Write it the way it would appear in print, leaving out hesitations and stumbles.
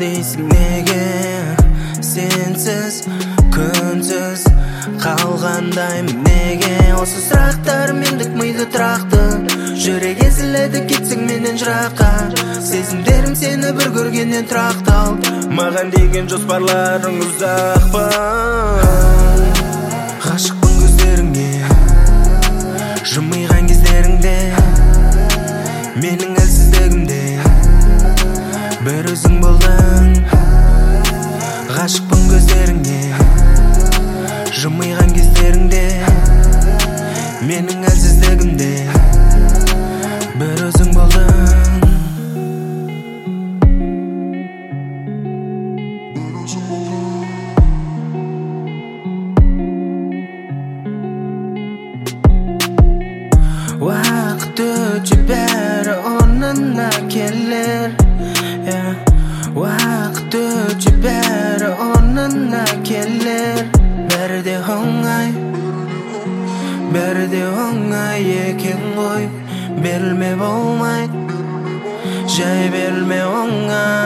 дейсің неге сенсіз күнсіз қалғандаймын неге осы сұрақтар мендік миды тұрақты жүрек езіледі кетсең менен жыраққа сезімдерім сені бір көргеннен тұрақтал маған деген жоспарларың ұзақ па ғашықпын көздеріңе жымиған кездеріңде менің әлсіздігімде бір өзің болдың ғашықпын көздеріңе жымиған кездеріңде менің әлсіздігімде бір өзің болдың уақыт өте бәрі орнына келер уақыт өте бәрі орнына келер бәрі де оңай екен ғой берілме болмай жай берілме оңай